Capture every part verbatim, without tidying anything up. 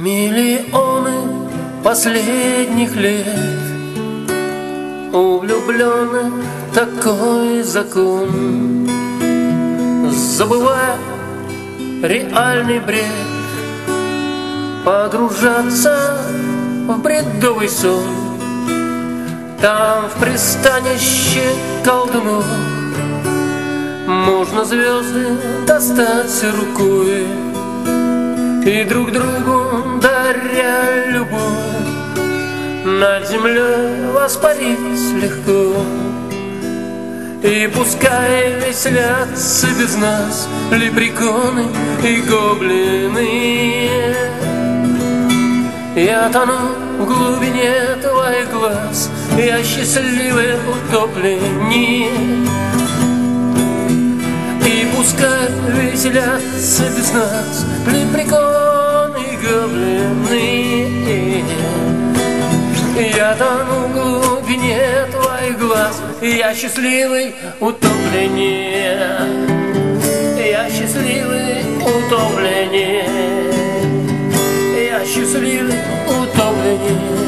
Миллионы последних лет у влюбленных такой закон, забывая реальный бред, погружаться в бредовый сон. Там в пристанище колдунов можно звезды достать рукой и друг другу, даря любовь, над землей воспарить легко. И пускай веселятся без нас лепреконы и гоблины, я тону в глубине твоих глаз, я счастливый утопленник. И пускай веселятся без нас лепреконы и гоблины, я тону в глубине твоих глаз, я счастливый утопленник. Я счастливый утопленник. Я счастливый утопленник.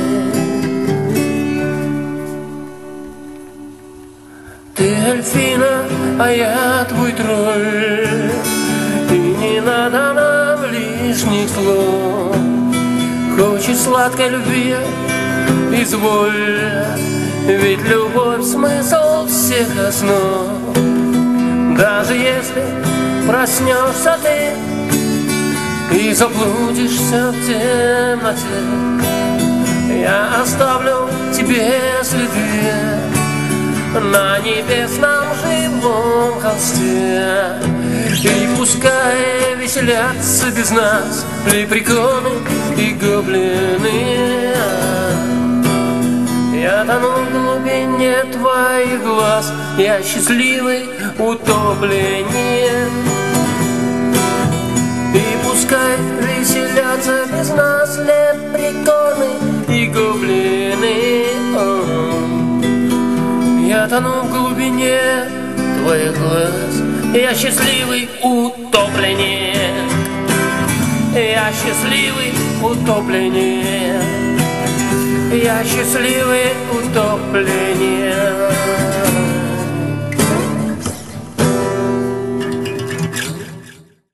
Ты эльфина, а я твой тролль, и не надо нам лишних слов. Хочешь сладкой любви, изволь, ведь любовь — смысл всех основ. Даже если проснешься ты и заблудишься в темноте, я оставлю тебе следы на небесном живом холсте. И пускай веселятся без нас лепреконы и гоблины, я тону в глубине твоих глаз, я счастливый утопленник. И пускай веселятся без нас лепреконы и гоблины, я тону в глубине твоих глаз, я счастливый утопленник. Я счастливый утопленник. Я счастливый утопленник.